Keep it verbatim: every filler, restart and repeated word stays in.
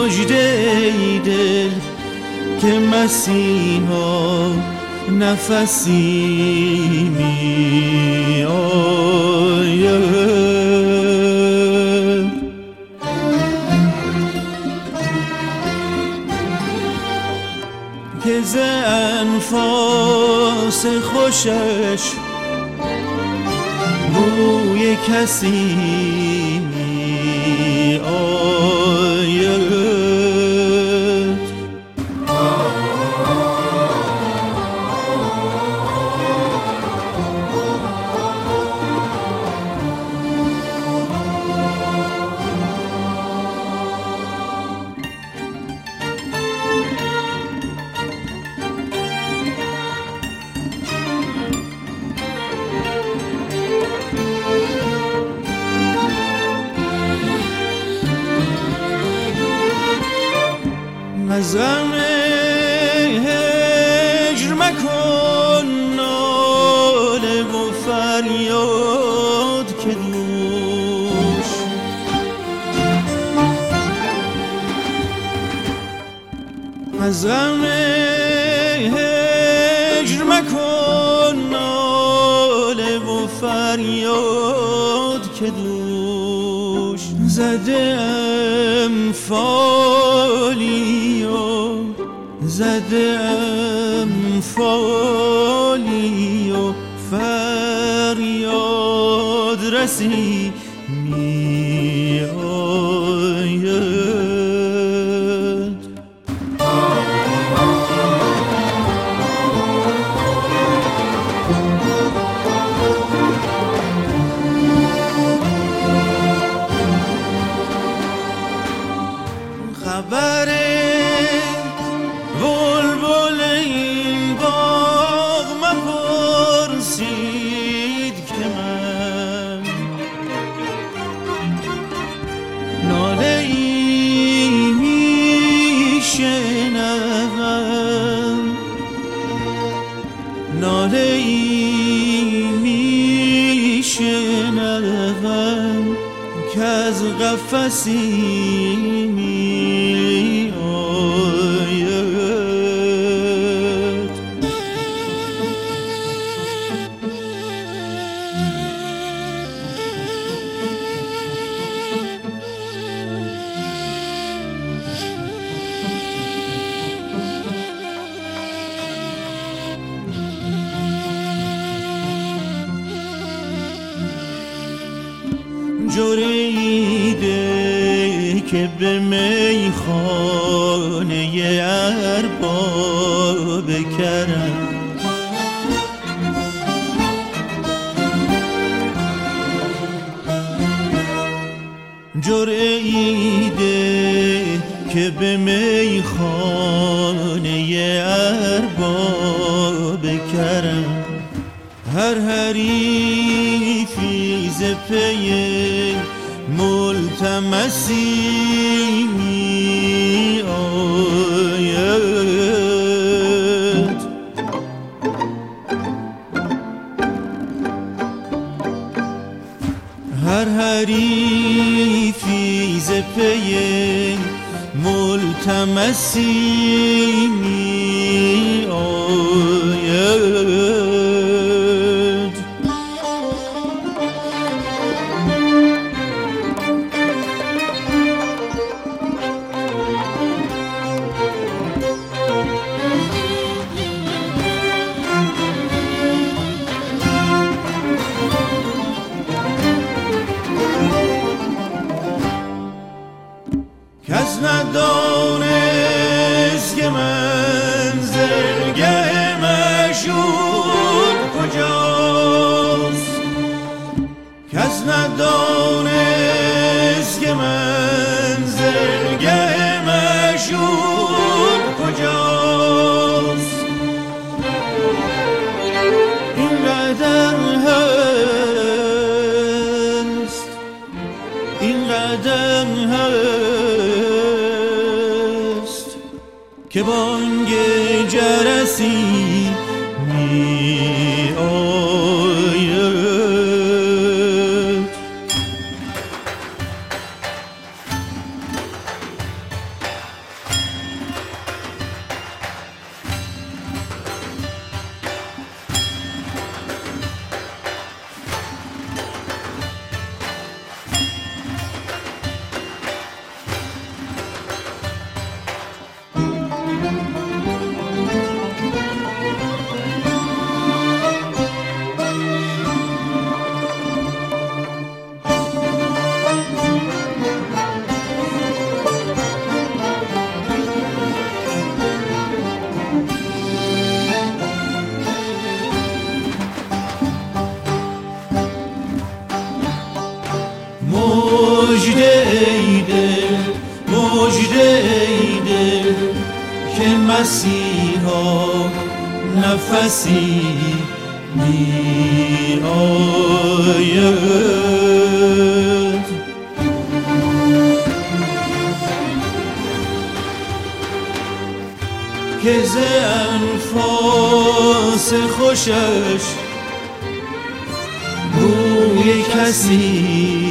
مژده ای دل که مسیحا نفسی می آید، که ز انفاس خوشش بوی کسی می آید. از غم هجر مکن ناله و فریاد که دوش از غم هجر مکن ناله و فریاد که دوش زده ام فالی زده ام فالی و فریاد رسی می آید. خبر بلبل این باغ مپرسید که من ناله ای می شنوم، ناله ای می شنوم که از قفسی می آید. جوریده که به میخانه ارباب کرم، جوریده که به میخانه ارباب کرم، هر حریفی ز پی ملتمسی می آید. هر حریفی ز پی ملتمسی می آید. کس ندانست که منزلگه معشوق کجاست، کس ندانست که منزلگه معشوق کجاست. اینقدر هست، اینقدر هست که بانگ جرسی می آید. مژده ایده که مسیحا نفسی می آید که ز انفاس خوشش بوی کسی